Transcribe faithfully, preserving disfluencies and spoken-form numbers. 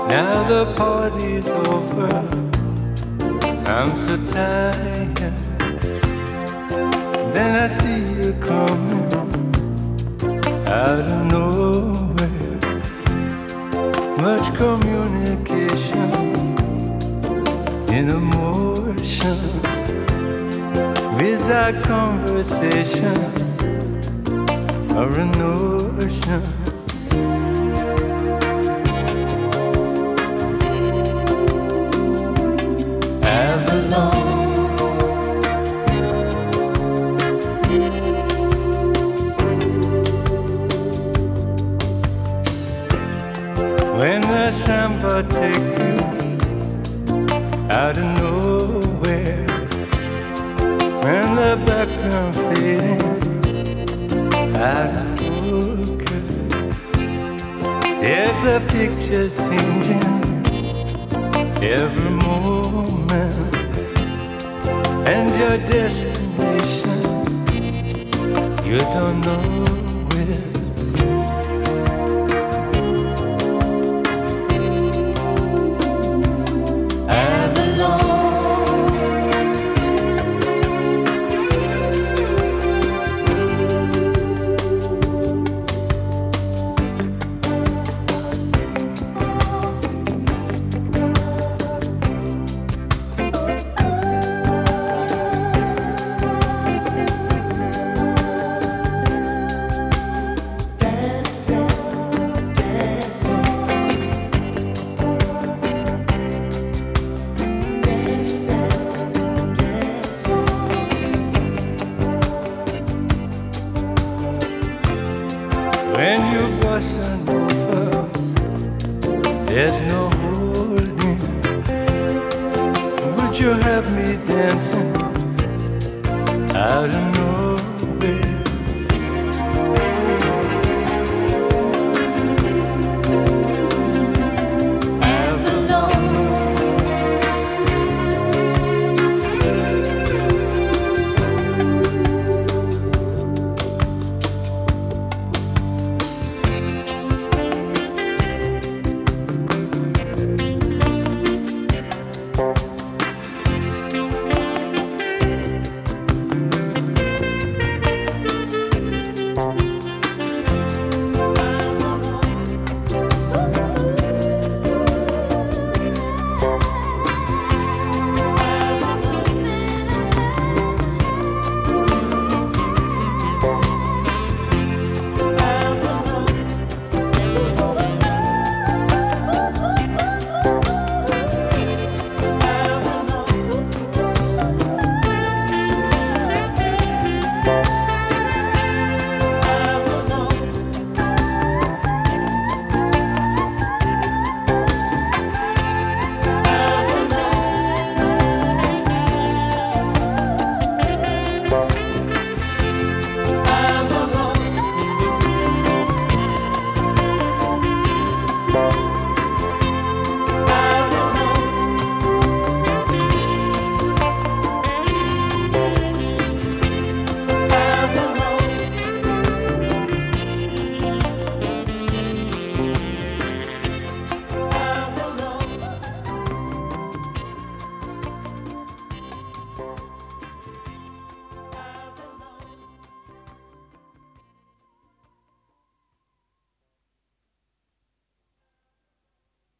Now the party's over, I'm so tired. Then I see you coming out of nowhere. Much communication in emotion, without conversation or a notion. When the samba take you out of nowhere, when the background fading out of focus, yes, the picture's changing every moment, and your destination you don't know where. When you bustin' over, there's no holding. Would you have me dancing out of nowhere?